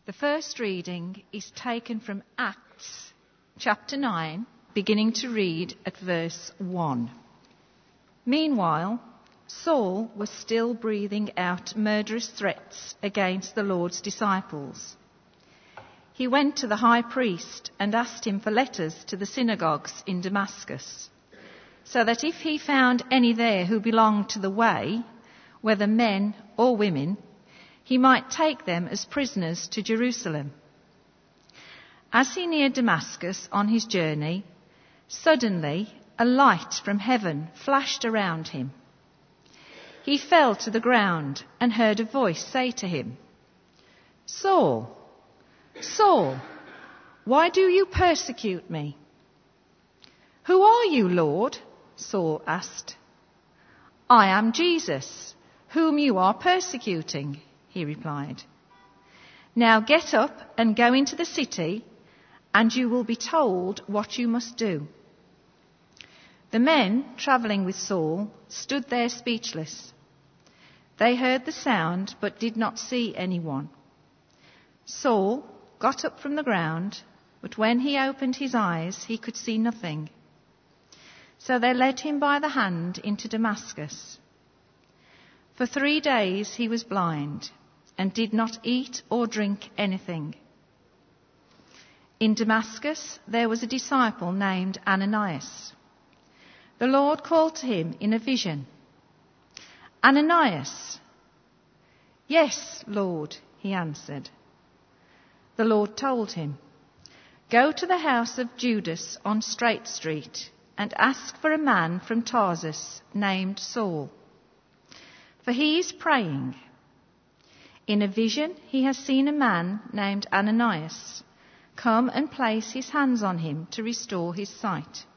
The first reading is taken from Acts chapter 9, beginning to read at verse 1. Meanwhile, Saul was still breathing out murderous threats against the Lord's disciples. He went to the high priest and asked him for letters to the synagogues in Damascus, so that if he found any there who belonged to the way, whether men or women, he might take them as prisoners to Jerusalem. As he neared Damascus on his journey, suddenly a light from heaven flashed around him. He fell to the ground and heard a voice say to him, "Saul, Saul, why do you persecute me?" "Who are you, Lord?" Saul asked. "I am Jesus, whom you are persecuting," he replied. "Now get up and go into the city, and you will be told what you must do." The men travelling with Saul stood there speechless. They heard the sound but did not see anyone. Saul got up from the ground, but when he opened his eyes, he could see nothing. So they led him by the hand into Damascus. For 3 days he was blind and did not eat or drink anything. In Damascus there was a disciple named Ananias. The Lord called to him in a vision, "Ananias." "Yes, Lord," he answered. The Lord told him, "Go to the house of Judas on Straight Street and ask for a man from Tarsus named Saul. For he is praying. In a vision he has seen a man named Ananias come and place his hands on him to restore his sight."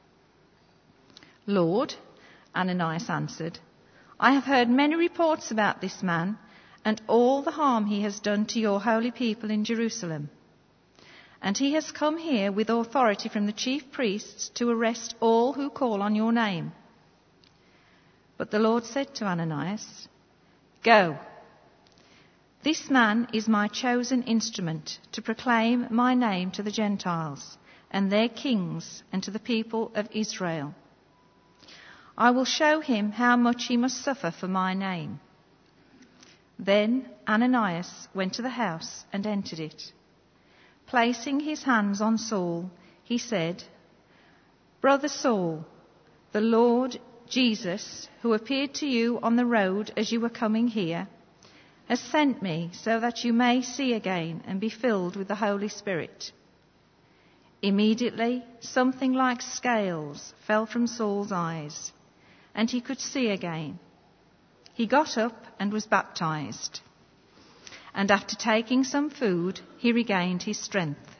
"Lord," Ananias answered, "I have heard many reports about this man and all the harm he has done to your holy people in Jerusalem. And he has come here with authority from the chief priests to arrest all who call on your name." But the Lord said to Ananias, "Go. This man is my chosen instrument to proclaim my name to the Gentiles and their kings and to the people of Israel. I will show him how much he must suffer for my name." Then Ananias went to the house and entered it. Placing his hands on Saul, he said, "Brother Saul, the Lord Jesus, who appeared to you on the road as you were coming here, has sent me so that you may see again and be filled with the Holy Spirit." Immediately, something like scales fell from Saul's eyes, and he could see again. He got up and was baptized. And after taking some food, he regained his strength.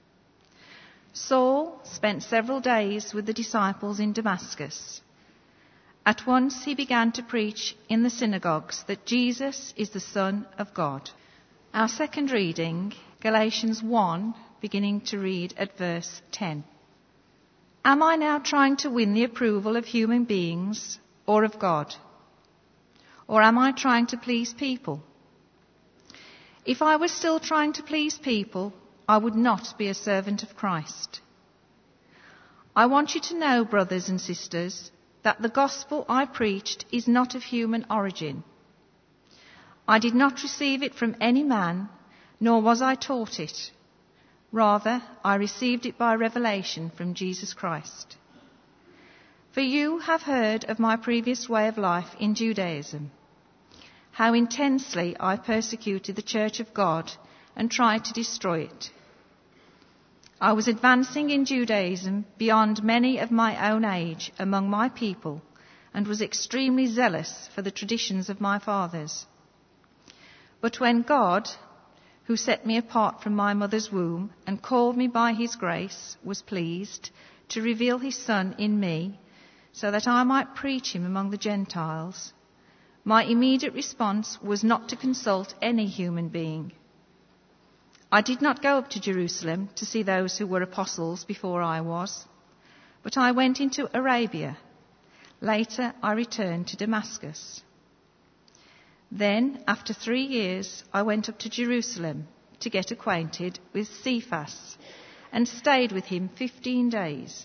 Saul spent several days with the disciples in Damascus. At once he began to preach in the synagogues that Jesus is the Son of God. Our second reading, Galatians 1, beginning to read at verse 10. Am I now trying to win the approval of human beings or of God? Or am I trying to please people? If I was still trying to please people, I would not be a servant of Christ. I want you to know, brothers and sisters, that the gospel I preached is not of human origin. I did not receive it from any man, nor was I taught it. Rather, I received it by revelation from Jesus Christ. For you have heard of my previous way of life in Judaism, how intensely I persecuted the church of God and tried to destroy it. I was advancing in Judaism beyond many of my own age among my people and was extremely zealous for the traditions of my fathers. But when God, who set me apart from my mother's womb and called me by his grace, was pleased to reveal his Son in me so that I might preach him among the Gentiles, my immediate response was not to consult any human being. I did not go up to Jerusalem to see those who were apostles before I was, but I went into Arabia. Later I returned to Damascus. Then, after 3 years, I went up to Jerusalem to get acquainted with Cephas and stayed with him 15 days.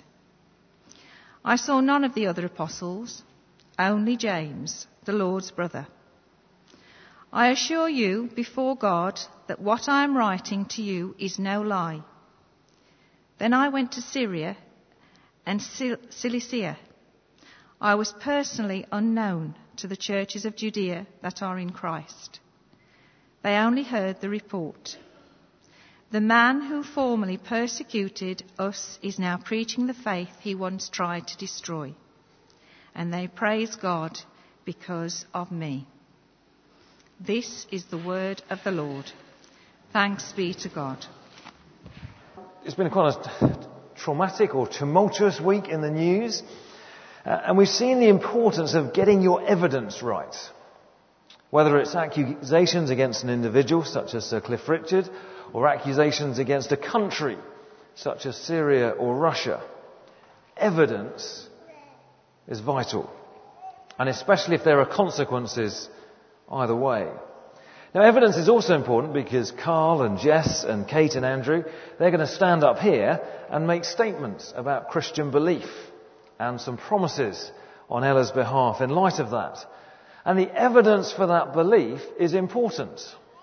I saw none of the other apostles, only James, the Lord's brother. I assure you before God that what I am writing to you is no lie. Then I went to Syria and Cilicia. I was personally unknown to the churches of Judea that are in Christ. They only heard the report. The man who formerly persecuted us is now preaching the faith he once tried to destroy. And they praise God because of me. This is the word of the Lord. Thanks be to God. It's been quite a traumatic or tumultuous week in the news. And we've seen the importance of getting your evidence right. Whether it's accusations against an individual, such as Sir Cliff Richard, or accusations against a country, such as Syria or Russia. Evidence is vital. And especially if there are consequences either way. Now, evidence is also important because Carl and Jess and Kate and Andrew, they're going to stand up here and make statements about Christian belief and some promises on Ella's behalf in light of that. And the evidence for that belief is important.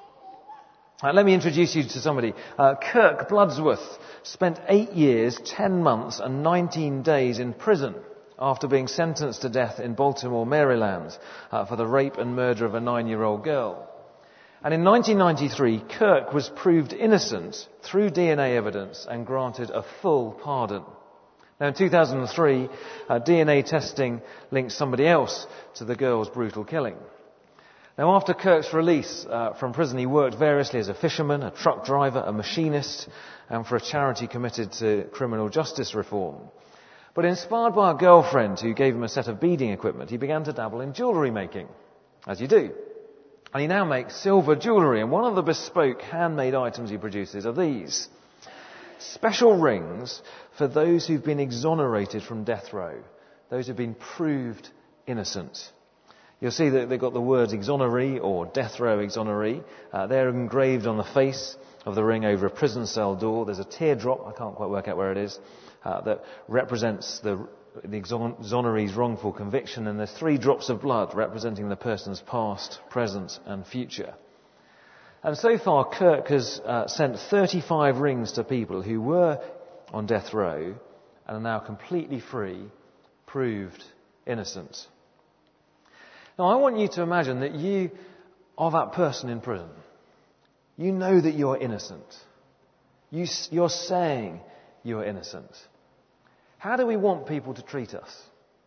Let me introduce you to somebody. Kirk Bloodsworth spent 8 years, 10 months and 19 days in prison after being sentenced to death in Baltimore, Maryland, for the rape and murder of a 9-year-old girl. And in 1993, Kirk was proved innocent through DNA evidence and granted a full pardon. Now, in 2003, DNA testing linked somebody else to the girl's brutal killing. Now, after Kirk's release from prison, he worked variously as a fisherman, a truck driver, a machinist, and for a charity committed to criminal justice reform. But inspired by a girlfriend who gave him a set of beading equipment, he began to dabble in jewellery making, as you do. And he now makes silver jewellery, and one of the bespoke handmade items he produces are these. Special rings for those who've been exonerated from death row, those who've been proved innocent. You'll see that they've got the words exoneree or death row exoneree. They're engraved on the face of the ring over a prison cell door. There's a teardrop, I can't quite work out where it is, that represents the exoneree's wrongful conviction, and there's 3 drops of blood representing the person's past, present and future. And so far, Kirk has sent 35 rings to people who were on death row and are now completely free, proved innocent. Now, I want you to imagine that you are that person in prison. You know that you're innocent. You're saying you're innocent. How do we want people to treat us?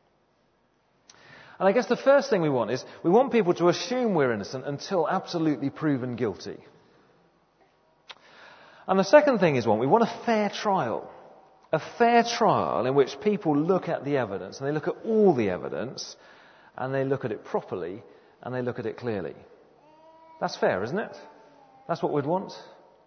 And I guess the first thing we want is we want people to assume we're innocent until absolutely proven guilty. And the second thing is we want a fair trial. A fair trial in which people look at the evidence, and they look at all the evidence, and they look at it properly, and they look at it clearly. That's fair, isn't it? That's what we'd want.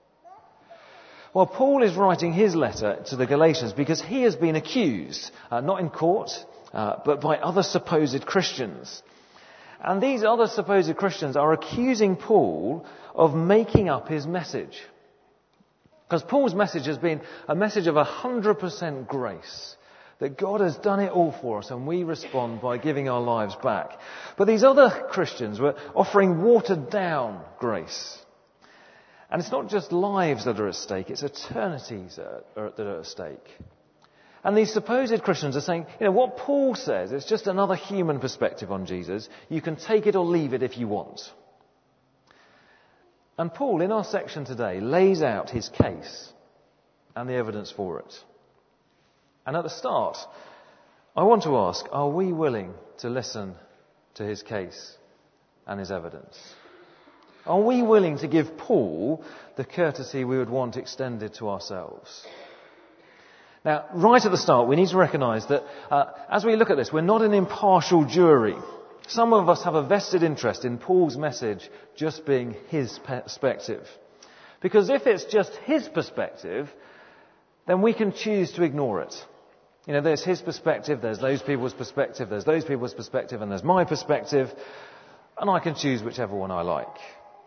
Well, Paul is writing his letter to the Galatians because he has been accused, not in court, but by other supposed Christians. And these other supposed Christians are accusing Paul of making up his message. Because Paul's message has been a message of 100% grace. That God has done it all for us and we respond by giving our lives back. But these other Christians were offering watered down grace. And it's not just lives that are at stake, it's eternities that are at stake. And these supposed Christians are saying, what Paul says is just another human perspective on Jesus. You can take it or leave it if you want. And Paul, in our section today, lays out his case and the evidence for it. And at the start, I want to ask, are we willing to listen to his case and his evidence? Are we willing to give Paul the courtesy we would want extended to ourselves? Now, right at the start, we need to recognise that as we look at this, we're not an impartial jury. Some of us have a vested interest in Paul's message just being his perspective. Because if it's just his perspective, then we can choose to ignore it. There's his perspective, there's those people's perspective, there's those people's perspective, and there's my perspective, and I can choose whichever one I like.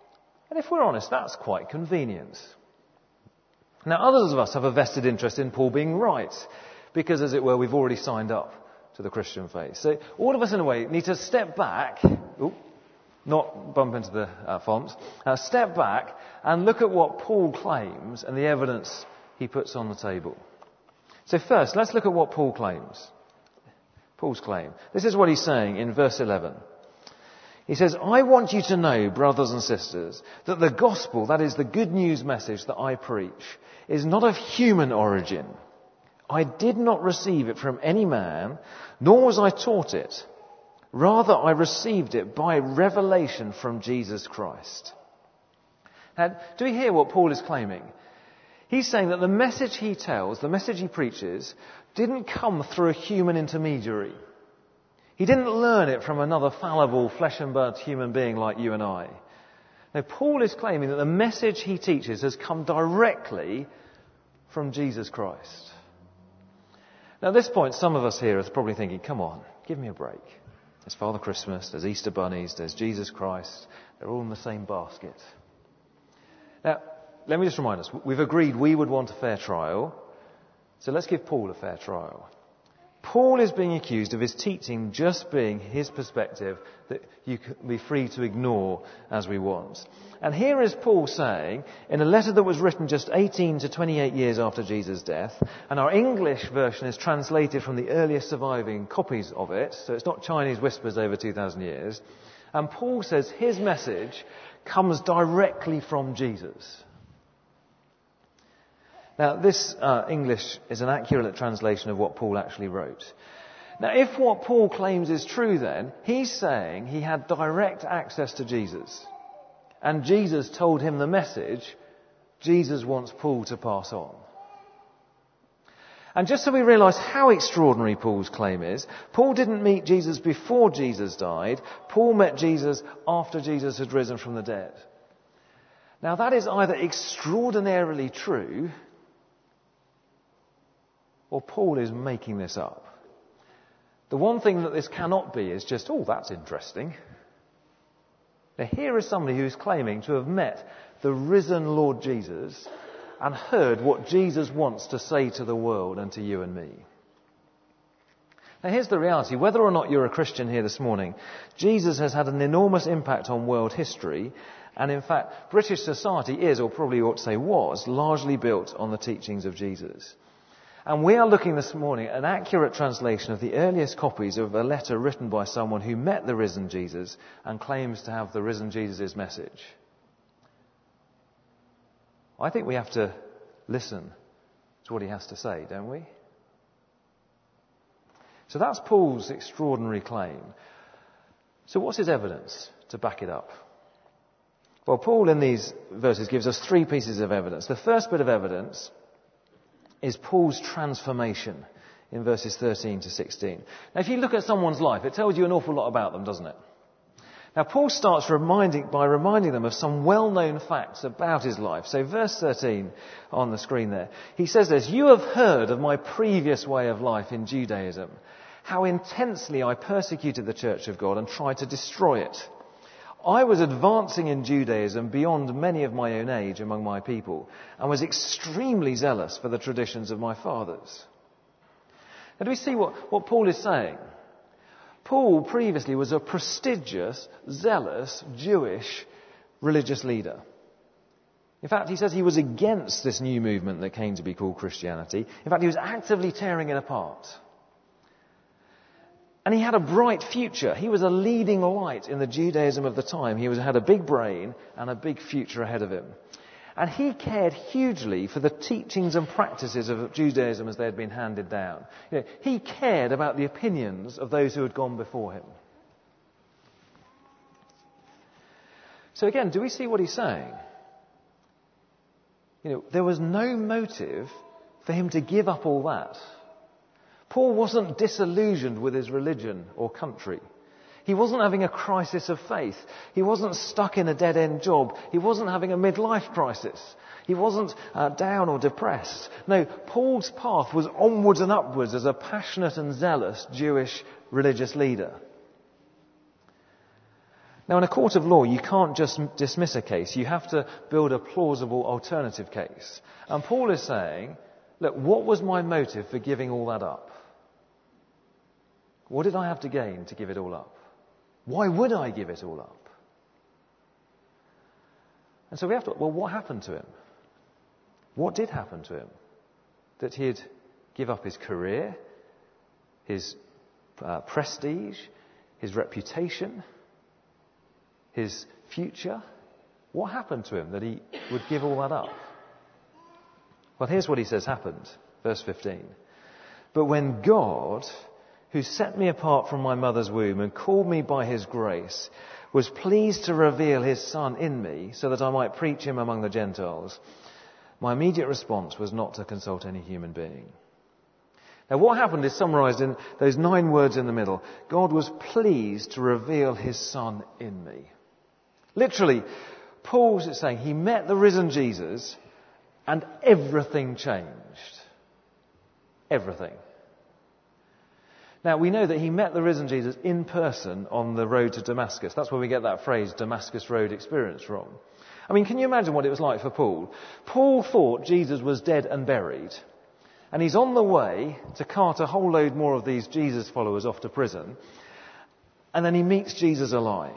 And if we're honest, that's quite convenient. Now, others of us have a vested interest in Paul being right, because, as it were, we've already signed up to the Christian faith. So all of us, in a way, need to step back, not bump into the font, step back and look at what Paul claims and the evidence he puts on the table. So first, let's look at what Paul claims. Paul's claim. This is what he's saying in verse 11. He says, I want you to know, brothers and sisters, that the gospel, that is the good news message that I preach, is not of human origin. I did not receive it from any man, nor was I taught it. Rather, I received it by revelation from Jesus Christ. Now, do we hear what Paul is claiming? He's saying that the message he tells, the message he preaches, didn't come through a human intermediary. He didn't learn it from another fallible, flesh and blood human being like you and I. Now, Paul is claiming that the message he teaches has come directly from Jesus Christ. Now, at this point, some of us here are probably thinking, come on, give me a break. There's Father Christmas, there's Easter bunnies, there's Jesus Christ. They're all in the same basket. Now, let me just remind us, we've agreed we would want a fair trial. So let's give Paul a fair trial. Paul is being accused of his teaching just being his perspective that you can be free to ignore as we want. And here is Paul saying, in a letter that was written just 18 to 28 years after Jesus' death, and our English version is translated from the earliest surviving copies of it, so it's not Chinese whispers over 2,000 years, and Paul says his message comes directly from Jesus. Now, this English is an accurate translation of what Paul actually wrote. Now, if what Paul claims is true, then, he's saying he had direct access to Jesus. And Jesus told him the message Jesus wants Paul to pass on. And just so we realise how extraordinary Paul's claim is, Paul didn't meet Jesus before Jesus died. Paul met Jesus after Jesus had risen from the dead. Now, that is either extraordinarily true, or Paul is making this up. The one thing that this cannot be is just, oh, that's interesting. Now, here is somebody who's claiming to have met the risen Lord Jesus and heard what Jesus wants to say to the world and to you and me. Now, here's the reality. Whether or not you're a Christian here this morning, Jesus has had an enormous impact on world history. And in fact, British society is, or probably ought to say was, largely built on the teachings of Jesus. And we are looking this morning at an accurate translation of the earliest copies of a letter written by someone who met the risen Jesus and claims to have the risen Jesus' message. I think we have to listen to what he has to say, don't we? So that's Paul's extraordinary claim. So what's his evidence to back it up? Well, Paul in these verses gives us three pieces of evidence. The first bit of evidence is Paul's transformation in verses 13 to 16. Now, if you look at someone's life, it tells you an awful lot about them, doesn't it? Now, Paul starts by reminding them of some well-known facts about his life. So verse 13 on the screen there, he says this, "You have heard of my previous way of life in Judaism, how intensely I persecuted the church of God and tried to destroy it. I was advancing in Judaism beyond many of my own age among my people and was extremely zealous for the traditions of my fathers." Now, do we see what Paul is saying? Paul previously was a prestigious, zealous, Jewish religious leader. In fact, he says he was against this new movement that came to be called Christianity. In fact, he was actively tearing it apart. And he had a bright future. He was a leading light in the Judaism of the time. He had a big brain and a big future ahead of him. And he cared hugely for the teachings and practices of Judaism as they had been handed down. He cared about the opinions of those who had gone before him. So again, do we see what he's saying? There was no motive for him to give up all that. Paul wasn't disillusioned with his religion or country. He wasn't having a crisis of faith. He wasn't stuck in a dead-end job. He wasn't having a midlife crisis. He wasn't down or depressed. No, Paul's path was onwards and upwards as a passionate and zealous Jewish religious leader. Now, in a court of law, you can't just dismiss a case. You have to build a plausible alternative case. And Paul is saying, look, what was my motive for giving all that up? What did I have to gain to give it all up? Why would I give it all up? And so we have to, well, what happened to him? What did happen to him? That he'd give up his career, his prestige, his reputation, his future? What happened to him that he would give all that up? Well, here's what he says happened. Verse 15. But when God, who set me apart from my mother's womb and called me by his grace, was pleased to reveal his Son in me so that I might preach him among the Gentiles, my immediate response was not to consult any human being. Now, what happened is summarized in those 9 words in the middle. God was pleased to reveal his Son in me. Literally, Paul's saying he met the risen Jesus and everything changed. Everything. Now, we know that he met the risen Jesus in person on the road to Damascus. That's where we get that phrase, Damascus Road experience, from. I mean, can you imagine what it was like for Paul? Paul thought Jesus was dead and buried. And he's on the way to cart a whole load more of these Jesus followers off to prison. And then he meets Jesus alive.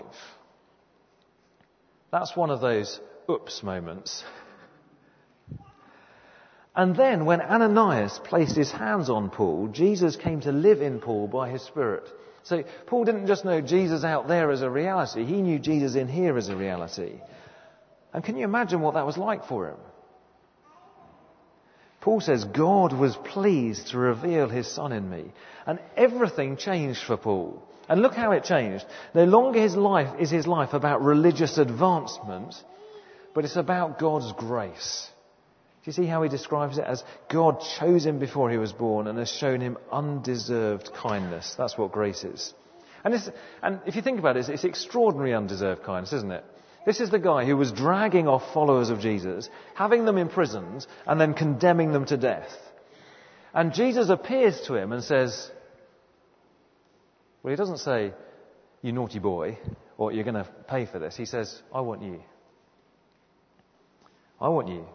That's one of those oops moments. And then when Ananias placed his hands on Paul, Jesus came to live in Paul by his Spirit. So Paul didn't just know Jesus out there as a reality, he knew Jesus in here as a reality. And can you imagine what that was like for him? Paul says, God was pleased to reveal his Son in me. And everything changed for Paul. And look how it changed. No longer his life about religious advancement, but it's about God's grace. Do you see how he describes it as God chose him before he was born and has shown him undeserved kindness? That's what grace is. And if you think about it, it's extraordinary undeserved kindness, isn't it? This is the guy who was dragging off followers of Jesus, having them imprisoned, and then condemning them to death. And Jesus appears to him and says, well, he doesn't say, you naughty boy, or you're going to pay for this. He says, I want you. I want you.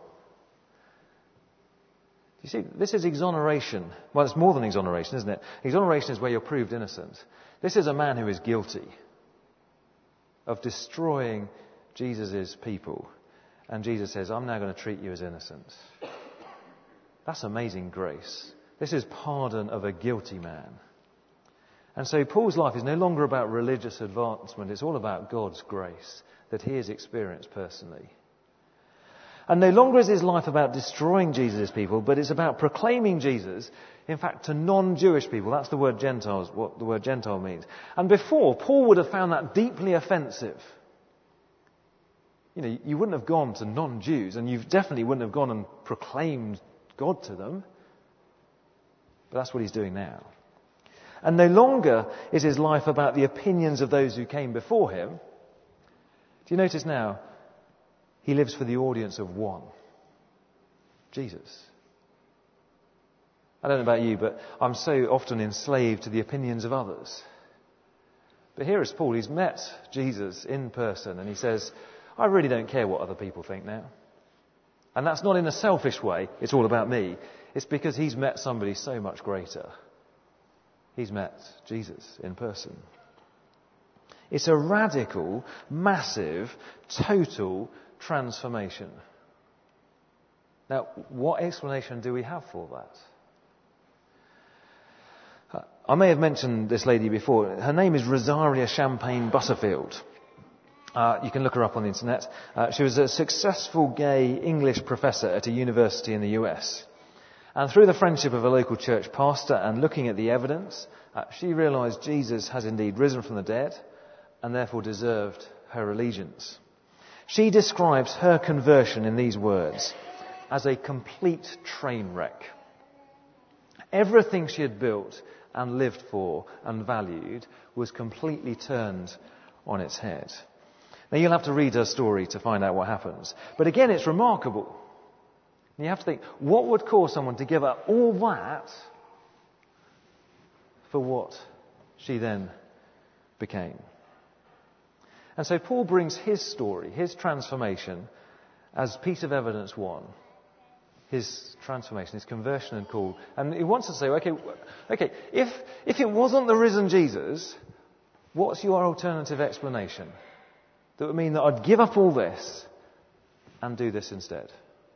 You see, this is exoneration. Well, it's more than exoneration, isn't it? Exoneration is where you're proved innocent. This is a man who is guilty of destroying Jesus' people. And Jesus says, I'm now going to treat you as innocent. That's amazing grace. This is pardon of a guilty man. And so Paul's life is no longer about religious advancement. It's all about God's grace that he has experienced personally. And no longer is his life about destroying Jesus' people, but it's about proclaiming Jesus, in fact, to non-Jewish people. That's the word Gentiles, what the word Gentile means. And before, Paul would have found that deeply offensive. You know, you wouldn't have gone to non-Jews, and you definitely wouldn't have gone and proclaimed God to them. But that's what he's doing now. And no longer is his life about the opinions of those who came before him. Do you notice now? He lives for the audience of one. Jesus. I don't know about you, but I'm so often enslaved to the opinions of others. But here is Paul. He's met Jesus in person and he says, I really don't care what other people think now. And that's not in a selfish way. It's all about me. It's because he's met somebody so much greater. He's met Jesus in person. It's a radical, massive, total transformation. Now, what explanation do we have for that? I may have mentioned this lady before. Her name is Rosaria Champagne Butterfield. You can look her up on the internet. She was a successful gay English professor at a university in the US. And through the friendship of a local church pastor and looking at the evidence, she realised Jesus has indeed risen from the dead and therefore deserved her allegiance. She describes her conversion in these words as a complete train wreck. Everything she had built and lived for and valued was completely turned on its head. Now you'll have to read her story to find out what happens. But again, it's remarkable. You have to think, what would cause someone to give up all that for what she then became? And so Paul brings his story, his transformation, as piece of evidence one. His transformation, his conversion and call. And he wants to say, okay, if it wasn't the risen Jesus, what's your alternative explanation? That would mean that I'd give up all this and do this instead.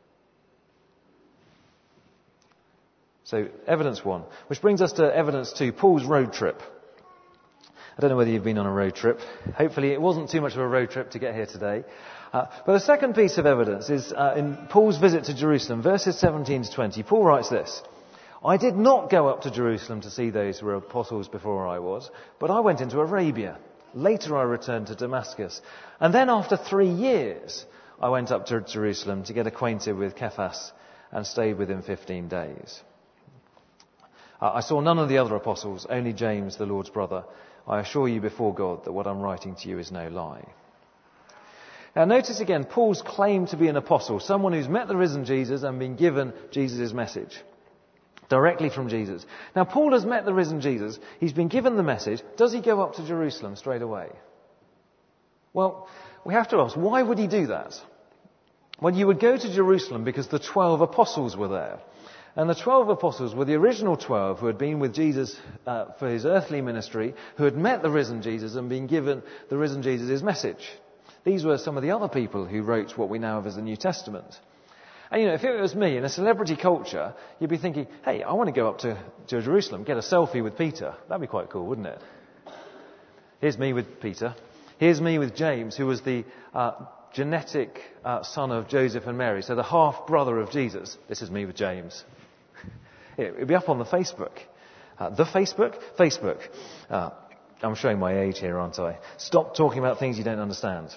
So, evidence one. Which brings us to evidence two, Paul's road trip. I don't know whether you've been on a road trip. Hopefully it wasn't too much of a road trip to get here today. But the second piece of evidence is in Paul's visit to Jerusalem, verses 17 to 20. Paul writes this: I did not go up to Jerusalem to see those who were apostles before I was, but I went into Arabia. Later I returned to Damascus. And then after 3 years, I went up to Jerusalem to get acquainted with Cephas and stayed with him 15 days. I saw none of the other apostles, only James, the Lord's brother. I assure you before God that what I'm writing to you is no lie. Now notice again Paul's claim to be an apostle, someone who's met the risen Jesus and been given Jesus' message directly from Jesus. Now Paul has met the risen Jesus, he's been given the message. Does he go up to Jerusalem straight away? Well, we have to ask, why would he do that? Well, you would go to Jerusalem because the 12 apostles were there. And the 12 apostles were the original 12 who had been with Jesus for his earthly ministry, who had met the risen Jesus and been given the risen Jesus' message. These were some of the other people who wrote what we now have as the New Testament. And if it was me in a celebrity culture, you'd be thinking, hey, I want to go up to Jerusalem, get a selfie with Peter. That'd be quite cool, wouldn't it? Here's me with Peter. Here's me with James, who was the genetic son of Joseph and Mary, so the half-brother of Jesus. This is me with James. It'll be up on the Facebook. Facebook. I'm showing my age here, aren't I? Stop talking about things you don't understand.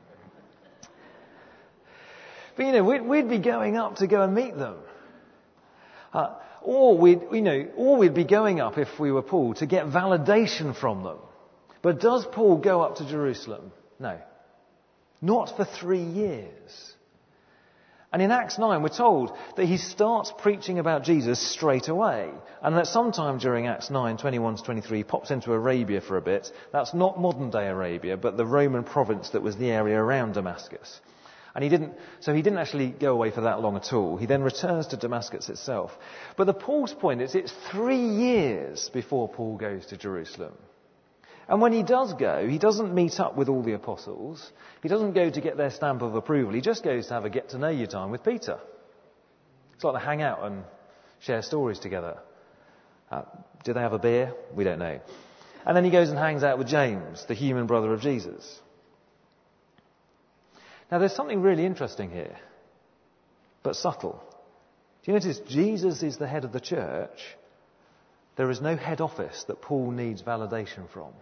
But we'd be going up to go and meet them. Or we'd be going up, if we were Paul, to get validation from them. But does Paul go up to Jerusalem? No. Not for 3 years. And in Acts 9 we're told that he starts preaching about Jesus straight away. And that sometime during Acts 9, 21 to 23, he pops into Arabia for a bit. That's not modern day Arabia, but the Roman province that was the area around Damascus. And he didn't actually go away for that long at all. He then returns to Damascus itself. But the Paul's point is it's 3 years before Paul goes to Jerusalem. And when he does go, he doesn't meet up with all the apostles. He doesn't go to get their stamp of approval. He just goes to have a get-to-know-you time with Peter. It's like they hang out and share stories together. Do they have a beer? We don't know. And then he goes and hangs out with James, the human brother of Jesus. Now there's something really interesting here, but subtle. Do you notice Jesus is the head of the church? There is no head office that Paul needs validation from.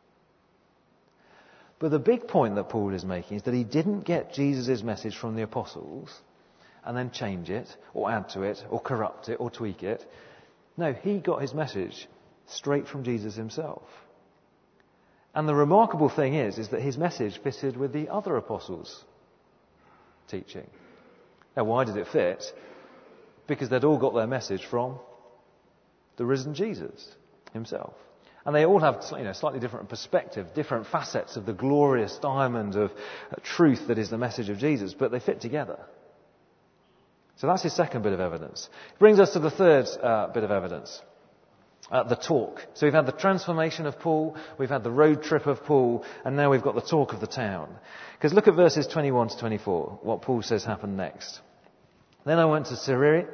But the big point that Paul is making is that he didn't get Jesus' message from the apostles and then change it, or add to it, or corrupt it, or tweak it. No, he got his message straight from Jesus himself. And the remarkable thing is that his message fitted with the other apostles' teaching. Now, why did it fit? Because they'd all got their message from the risen Jesus himself. And they all have slightly different perspective, different facets of the glorious diamond of truth that is the message of Jesus, but they fit together. So that's his second bit of evidence. It brings us to the third bit of evidence, the talk. So we've had the transformation of Paul, we've had the road trip of Paul, and now we've got the talk of the town. Because look at verses 21 to 24, what Paul says happened next. Then I went to Syria,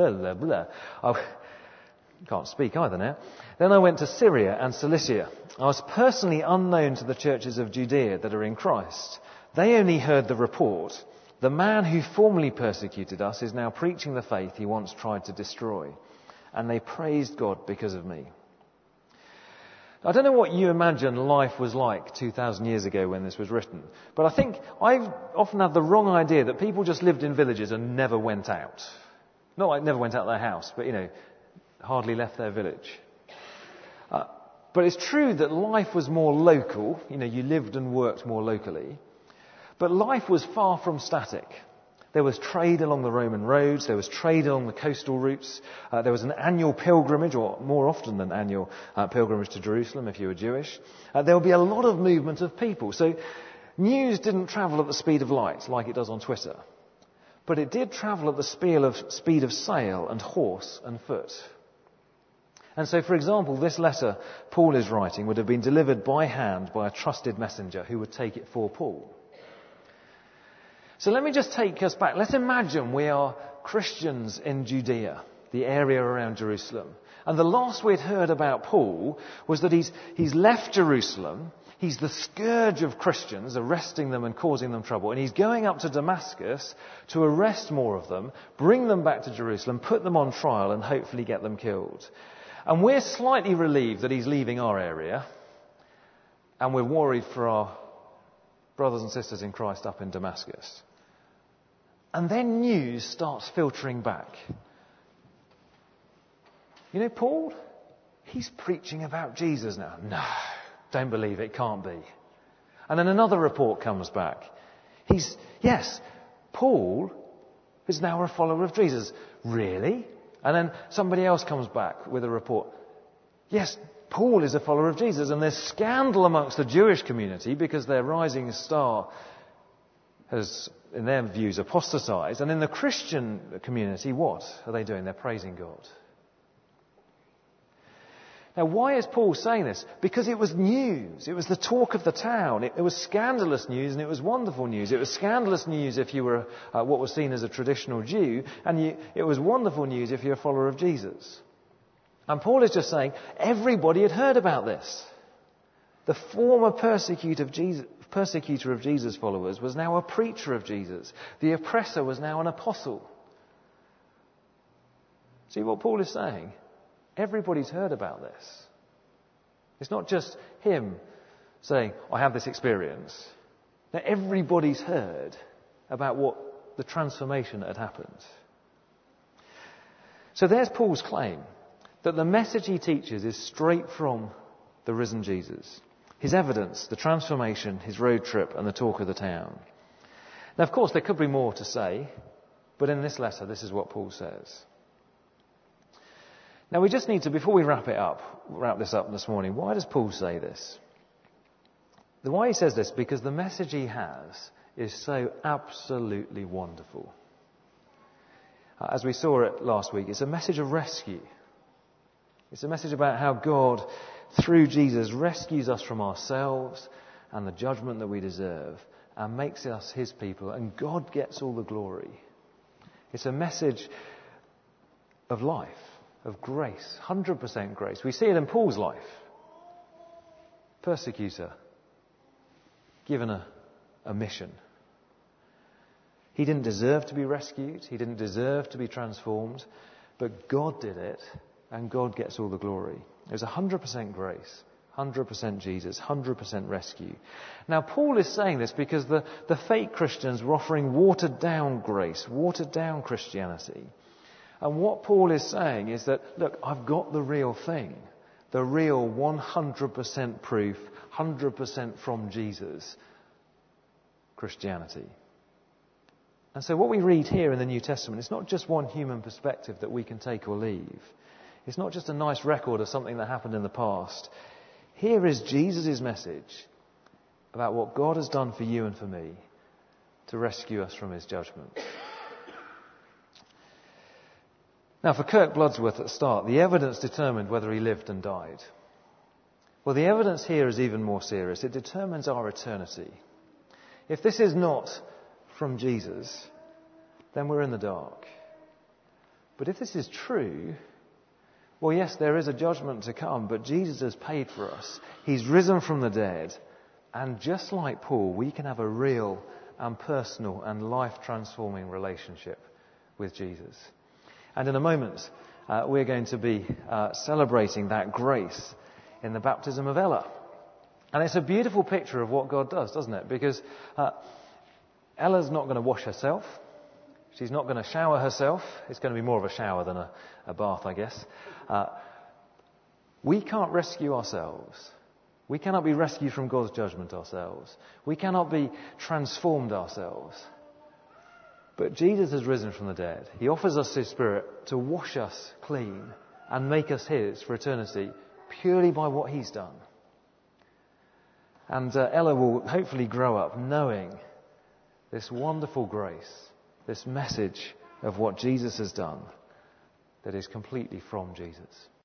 can't speak either now. Then I went to Syria and Cilicia. I was personally unknown to the churches of Judea that are in Christ. They only heard the report. The man who formerly persecuted us is now preaching the faith he once tried to destroy. And they praised God because of me. I don't know what you imagine life was like 2,000 years ago when this was written. But I think I've often had the wrong idea that people just lived in villages and never went out. Not like never went out of their house, but hardly left their village. But it's true that life was more local. You lived and worked more locally. But life was far from static. There was trade along the Roman roads. There was trade along the coastal routes. There was an annual pilgrimage, or more often than annual pilgrimage to Jerusalem if you were Jewish. There would be a lot of movement of people. So News didn't travel at the speed of light like it does on Twitter, but it did travel at the speed of sail and horse and foot. And so, for example, this letter Paul is writing would have been delivered by hand by a trusted messenger who would take it for Paul. So let me just take us back. Let's imagine we are Christians in Judea, the area around Jerusalem. And the last we'd heard about Paul was that he's left Jerusalem. He's the scourge of Christians, arresting them and causing them trouble. And he's going up to Damascus to arrest more of them, bring them back to Jerusalem, put them on trial and hopefully get them killed. And we're slightly relieved that he's leaving our area. And we're worried for our brothers and sisters in Christ up in Damascus. And then news starts filtering back. You know, Paul, he's preaching about Jesus now. No, don't believe it, can't be. And then another report comes back. Paul is now a follower of Jesus. Really? And then somebody else comes back with a report. Yes, Paul is a follower of Jesus. And there's scandal amongst the Jewish community because their rising star has, in their views, apostatized. And in the Christian community, what are they doing? They're praising God. Now, why is Paul saying this? Because it was news. It was the talk of the town. It was scandalous news and it was wonderful news. It was scandalous news if you were what was seen as a traditional Jew, and it was wonderful news if you're a follower of Jesus. And Paul is just saying everybody had heard about this. The former persecutor of Jesus' followers was now a preacher of Jesus. The oppressor was now an apostle. See what Paul is saying? Everybody's heard about this. It's not just him saying, I have this experience. Now, everybody's heard about what the transformation that had happened. So there's Paul's claim that the message he teaches is straight from the risen Jesus. His evidence, the transformation, his road trip and the talk of the town. Now, of course, there could be more to say, but in this letter, this is what Paul says. Now we just need to, before we wrap this up this morning, why does Paul say this? The why he says this, because the message he has is so absolutely wonderful. As we saw it last week, it's a message of rescue. It's a message about how God, through Jesus, rescues us from ourselves and the judgment that we deserve and makes us his people, and God gets all the glory. It's a message of life. Of grace, 100% grace. We see it in Paul's life. Persecutor, given a mission. He didn't deserve to be rescued. He didn't deserve to be transformed. But God did it, and God gets all the glory. It was 100% grace, 100% Jesus, 100% rescue. Now, Paul is saying this because the fake Christians were offering watered down grace, watered down Christianity. And what Paul is saying is that, look, I've got the real thing. The real 100% proof, 100% from Jesus, Christianity. And so what we read here in the New Testament, it's not just one human perspective that we can take or leave. It's not just a nice record of something that happened in the past. Here is Jesus' message about what God has done for you and for me to rescue us from his judgment. Now, for Kirk Bloodsworth at the start, the evidence determined whether he lived and died. Well, the evidence here is even more serious. It determines our eternity. If this is not from Jesus, then we're in the dark. But if this is true, well, yes, there is a judgment to come, but Jesus has paid for us. He's risen from the dead. And just like Paul, we can have a real and personal and life-transforming relationship with Jesus. And in a moment, we're going to be celebrating that grace in the baptism of Ella. And it's a beautiful picture of what God does, doesn't it? Because Ella's not going to wash herself. She's not going to shower herself. It's going to be more of a shower than a bath, I guess. We can't rescue ourselves. We cannot be rescued from God's judgment ourselves. We cannot be transformed ourselves. But Jesus has risen from the dead. He offers us his Spirit to wash us clean and make us his for eternity purely by what he's done. And Ella will hopefully grow up knowing this wonderful grace, this message of what Jesus has done that is completely from Jesus.